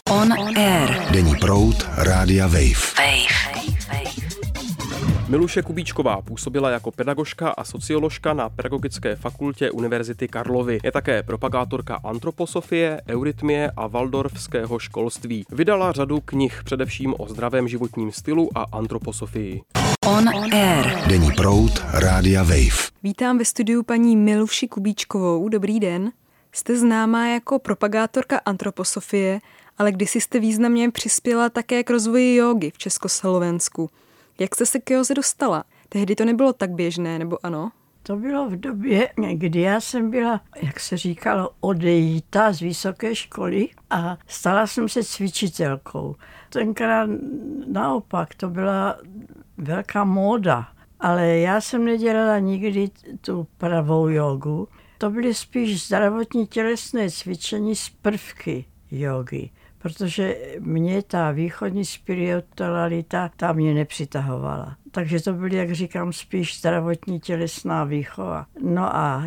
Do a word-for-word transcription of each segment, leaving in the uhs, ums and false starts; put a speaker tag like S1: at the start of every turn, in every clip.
S1: On Air.
S2: Denní proud Rádia Wave.
S1: Wave.
S3: Miluše Kubíčková působila jako pedagožka a socioložka na Pedagogické fakultě Univerzity Karlovy. Je také propagátorka antroposofie, eurytmie a waldorfského školství. Vydala řadu knih, především o zdravém životním stylu a antroposofii.
S1: On Air.
S2: Denní proud Rádia Wave.
S4: Vítám ve studiu paní Miluši Kubíčkovou. Dobrý den. Jste známá jako propagátorka antroposofie, ale kdysi jste významně přispěla také k rozvoji jógy v Československu. Jak jste se k józe dostala? Tehdy to nebylo tak běžné, nebo ano?
S5: To bylo v době, kdy já jsem byla, jak se říkalo, odejita z vysoké školy a stala jsem se cvičitelkou. Tenkrát naopak, to byla velká móda, ale já jsem nedělala nikdy tu pravou jógu. To byly spíš zdravotní tělesné cvičení z prvky jógy, protože mě ta východní spiritualita, ta mě nepřitahovala. Takže to byly, jak říkám, spíš zdravotní tělesná výchova. No a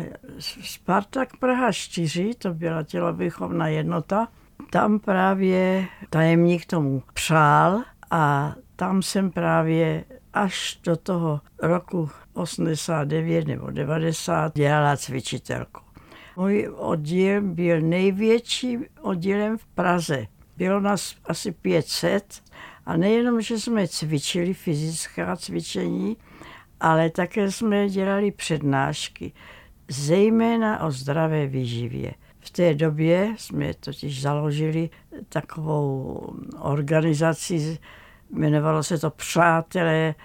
S5: Spartak Praha čtyři, to byla tělovýchovná jednota, tam právě tajemník tomu přál a tam jsem právě až do toho roku osmdesát devět nebo devadesát dělala cvičitelku. Můj oddíl byl největší oddílem v Praze. Bylo nás asi pět set a nejenom, že jsme cvičili fyzická cvičení, ale také jsme dělali přednášky, zejména o zdravé výživě. V té době jsme totiž založili takovou organizaci, jmenovalo se to Přátelé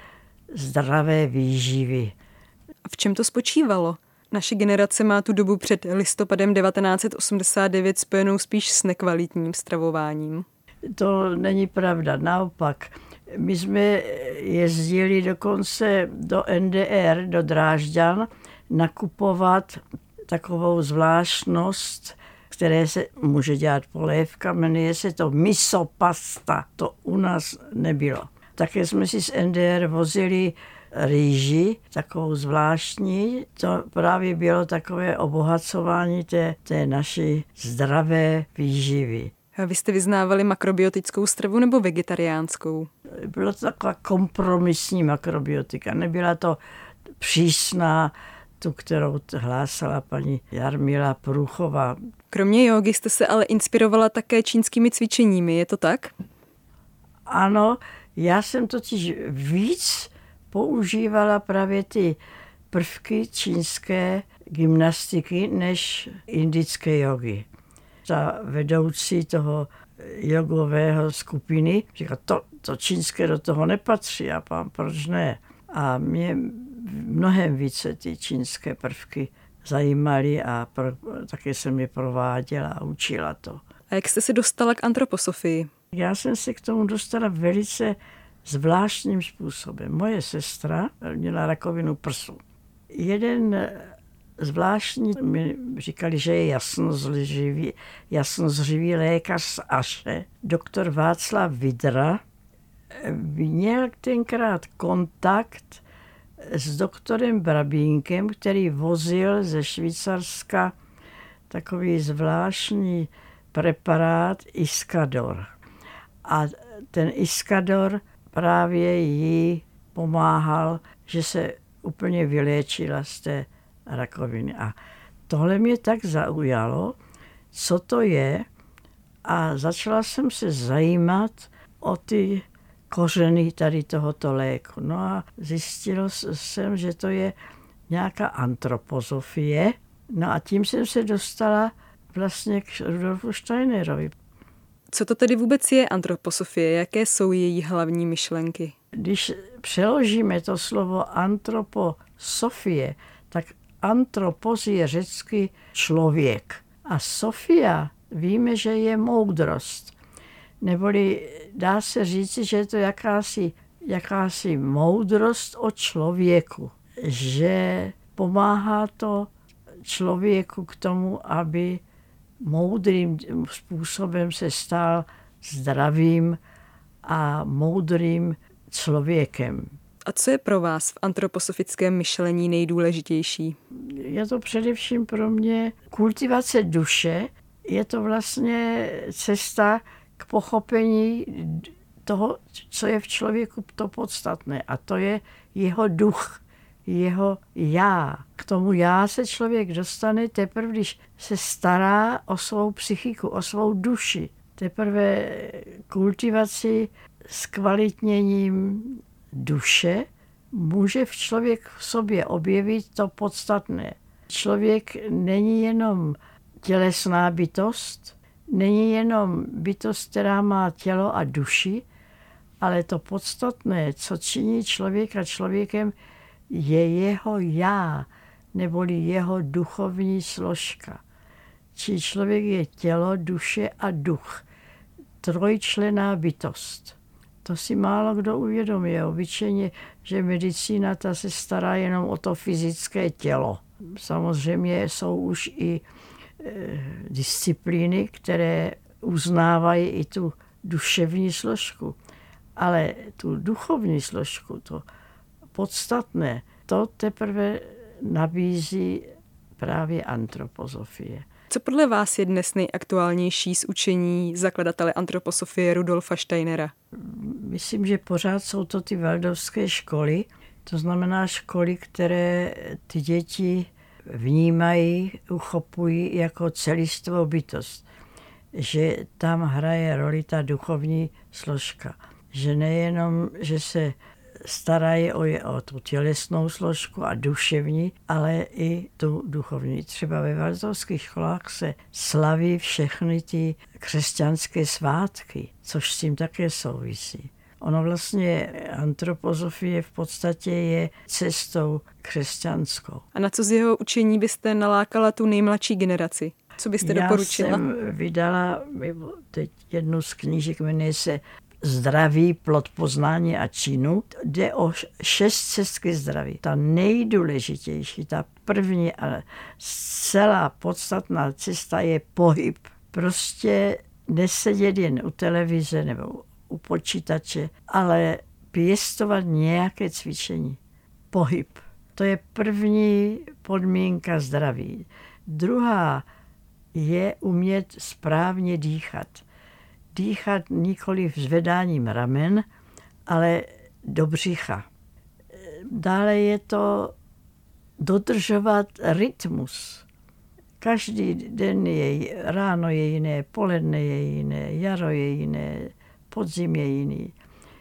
S5: zdravé výživy.
S4: A v čem to spočívalo? Naše generace má tu dobu před listopadem devatenáct set osmdesát devět spojenou spíš s nekvalitním stravováním.
S5: To není pravda, naopak. My jsme jezdili dokonce do N D R, do Drážďan, nakupovat takovou zvláštnost, které se může dělat polévka, jmenuje se to miso pasta. To u nás nebylo. Také jsme si z N D R vozili rýži, takovou zvláštní. To právě bylo takové obohacování té, té naší zdravé výživy.
S4: A vy jste vyznávali makrobiotickou stravu nebo vegetariánskou?
S5: Bylo to taková kompromisní makrobiotika. Nebyla to přísná, tu, kterou hlásala paní Jarmila Průchová.
S4: Kromě jógy jste se ale inspirovala také čínskými cvičeními, je to tak?
S5: Ano, já jsem totiž víc používala právě ty prvky čínské gymnastiky než indické jogy. Ta vedoucí toho jogového skupiny říká, to, to čínské do toho nepatří, a pán, proč ne? A mě mnohem více ty čínské prvky zajímaly a pro, také jsem je prováděla a učila to.
S4: A jak jste se dostala k antroposofii?
S5: Já jsem se k tomu dostala velice zvláštním způsobem. Moje sestra měla rakovinu prsu. Jeden zvláštní mi říkali, že je jasnozřivý, jasnozřivý lékař z Aše, doktor Václav Vidra, měl tenkrát kontakt s doktorem Brabínkem, který vozil ze Švýcarska takový zvláštní preparát Iscador. A ten Iscador právě jí pomáhal, že se úplně vyléčila z té rakoviny. A tohle mě tak zaujalo, co to je, a začala jsem se zajímat o ty kořeny tady tohoto léku. No a zjistila jsem, že to je nějaká antroposofie. No a tím jsem se dostala vlastně k Rudolfu Steinerovi.
S4: Co to tedy vůbec je antroposofie? Jaké jsou její hlavní myšlenky?
S5: Když přeložíme to slovo antroposofie, tak antropos je řecky člověk. A sofia víme, že je moudrost. Neboli dá se říci, že je to jakási, jakási moudrost o člověku. Že pomáhá to člověku k tomu, aby moudrým způsobem se stal zdravým a moudrým člověkem.
S4: A co je pro vás v antroposofickém myšlení nejdůležitější?
S5: Je to především pro mě kultivace duše. Je to vlastně cesta k pochopení toho, co je v člověku to podstatné. A to je jeho duch, jeho já. K tomu já se člověk dostane teprve, když se stará o svou psychiku, o svou duši. Teprve kultivaci s kvalitněním duše může v člověk v sobě objevit to podstatné. Člověk není jenom tělesná bytost, není jenom bytost, která má tělo a duši, ale to podstatné, co činí člověka člověkem, je jeho já, neboli jeho duchovní složka. Či člověk je tělo, duše a duch. Trojčlenná bytost. To si málo kdo uvědomuje. Obyčejně, že medicína ta se stará jenom o to fyzické tělo. Samozřejmě jsou už i e, disciplíny, které uznávají i tu duševní složku. Ale tu duchovní složku, to podstatné, to teprve nabízí právě antroposofie.
S4: Co podle vás je dnes nejaktuálnější z učení zakladatele antroposofie Rudolfa Steinera?
S5: Myslím, že pořád jsou to ty waldorfské školy, to znamená školy, které ty děti vnímají, uchopují jako celistvou bytost. Že tam hraje roli ta duchovní složka. Že nejenom, že se starají o, o tu tělesnou složku a duševní, ale i tu duchovní. Třeba ve waldorfských školách se slaví všechny ty křesťanské svátky, což s tím také souvisí. Ono vlastně antroposofie v podstatě je cestou křesťanskou.
S4: A na co z jeho učení byste nalákala tu nejmladší generaci? Co byste
S5: Já
S4: doporučila?
S5: Já jsem vydala teď jednu z knížek, jmenuje se Zdraví, plod poznání a činu. Jde o šest cest ke zdraví. Ta nejdůležitější, ta první a celá podstatná cesta je pohyb. Prostě nesedět jen u televize nebo u počítače, ale pěstovat nějaké cvičení. Pohyb. To je první podmínka zdraví. Druhá je umět správně dýchat. Dýchat nikoli zvedáním ramen, ale do břicha. Dále je to dodržovat rytmus. Každý den je, ráno je jiné, poledne je jiné, jaro je jiné, podzim je jiný.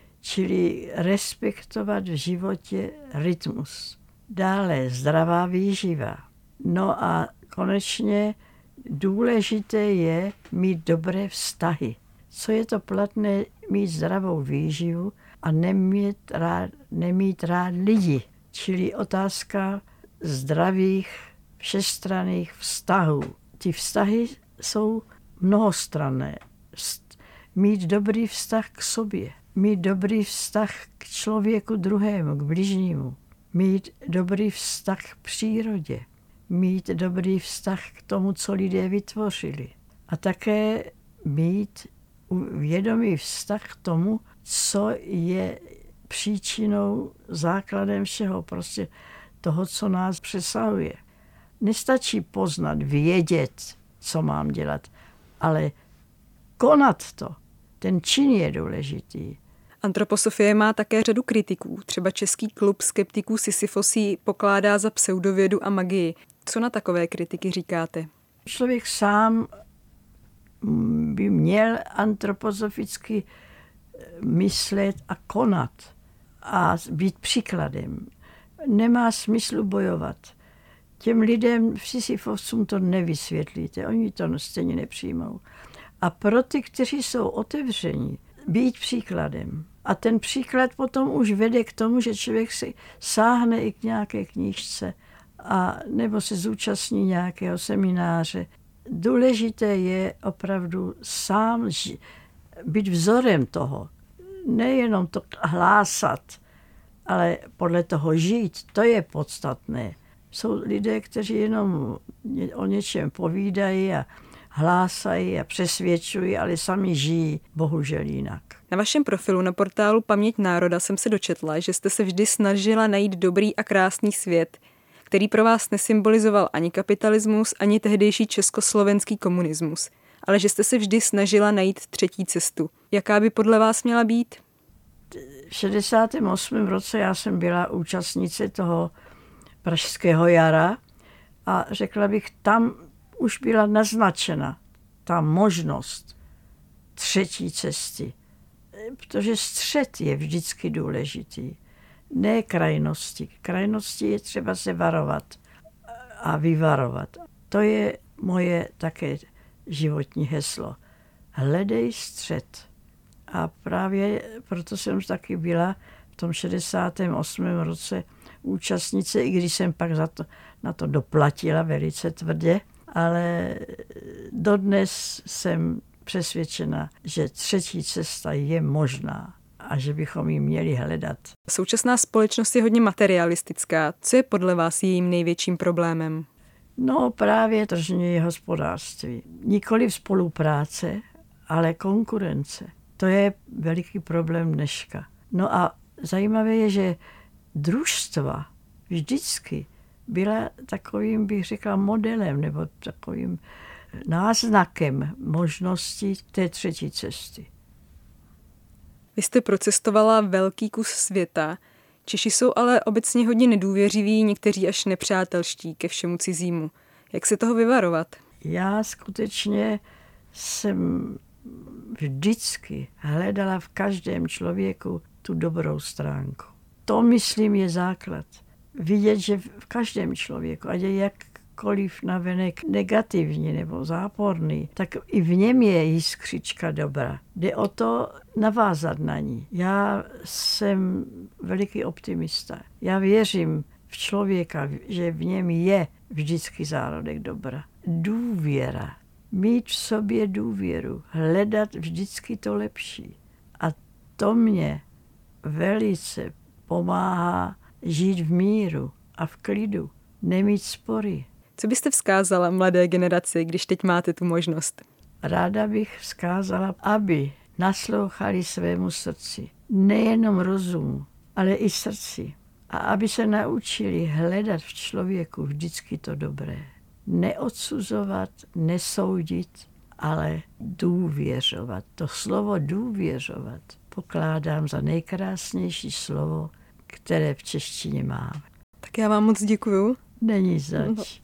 S5: Čili respektovat v životě rytmus. Dále zdravá výživa. No a konečně důležité je mít dobré vztahy. Co je to platné mít zdravou výživu a nemít rád, nemít rád lidi. Čili otázka zdravých všestranných vztahů. Ty vztahy jsou mnohostranné. Mít dobrý vztah k sobě. Mít dobrý vztah k člověku druhému, k bližnímu. Mít dobrý vztah k přírodě. Mít dobrý vztah k tomu, co lidé vytvořili. A také mít vědomý vztah k tomu, co je příčinou, základem všeho, prostě toho, co nás přesahuje. Nestačí poznat, vědět, co mám dělat, ale konat to. Ten čin je důležitý.
S4: Antroposofie má také řadu kritiků. Třeba Český klub skeptiků Sisyfos ji pokládá za pseudovědu a magii. Co na takové kritiky říkáte?
S5: Člověk sám by měl antroposoficky myslet a konat a být příkladem. Nemá smyslu bojovat. Těm lidem v Sisyfosům to nevysvětlíte, oni to stejně nepřijmou. A pro ty, kteří jsou otevření, být příkladem. A ten příklad potom už vede k tomu, že člověk si sáhne i k nějaké knížce a nebo se zúčastní nějakého semináře. Důležité je opravdu sám být vzorem toho. Nejenom to hlásat, ale podle toho žít, to je podstatné. Jsou lidé, kteří jenom o něčem povídají a hlásají a přesvědčují, ale sami žijí bohužel jinak.
S4: Na vašem profilu na portálu Paměť národa jsem se dočetla, že jste se vždy snažila najít dobrý a krásný svět, který pro vás nesymbolizoval ani kapitalismus, ani tehdejší československý komunismus, ale že jste se vždy snažila najít třetí cestu. Jaká by podle vás měla být?
S5: V šedesátém osmém roce já jsem byla účastnice toho pražského jara a řekla bych, tam už byla naznačena ta možnost třetí cesty. Protože střed je vždycky důležitý. Ne krajnosti. Krajnosti je třeba se varovat a vyvarovat. To je moje také životní heslo. Hledej střed. A právě proto jsem taky byla v tom šedesátém osmém roce účastnice, i když jsem pak za to, na to doplatila velice tvrdě, ale dodnes jsem přesvědčena, že třetí cesta je možná a že bychom ji měli hledat.
S4: Současná společnost je hodně materialistická. Co je podle vás jejím největším problémem?
S5: No právě tržní hospodářství. Nikoli spolupráce, ale konkurence. To je veliký problém dneška. No a zajímavé je, že družstva vždycky byla takovým, bych řekla, modelem nebo takovým náznakem možnosti té třetí cesty.
S4: Vy jste procestovala velký kus světa. Češi jsou ale obecně hodně nedůvěřiví, někteří až nepřátelští ke všemu cizímu. Jak se toho vyvarovat?
S5: Já skutečně jsem vždycky hledala v každém člověku tu dobrou stránku. To, myslím, je základ. Vidět, že v každém člověku, ať je jakkoliv navenek negativní nebo záporný, tak i v něm je jiskřička dobra. Jde o to navázat na ní. Já jsem veliký optimista. Já věřím v člověka, že v něm je vždycky zárodek dobra. Důvěra. Mít v sobě důvěru. Hledat vždycky to lepší. A to mě velice pomáhá žít v míru a v klidu. Nemít spory.
S4: Co byste vzkázala mladé generaci, když teď máte tu možnost?
S5: Ráda bych vzkázala, aby naslouchali svému srdci. Nejenom rozumu, ale i srdci. A aby se naučili hledat v člověku vždycky to dobré. Neodsuzovat, nesoudit, ale důvěřovat. To slovo důvěřovat pokládám za nejkrásnější slovo, které v češtině máme.
S4: Tak já vám moc děkuju.
S5: Není zač.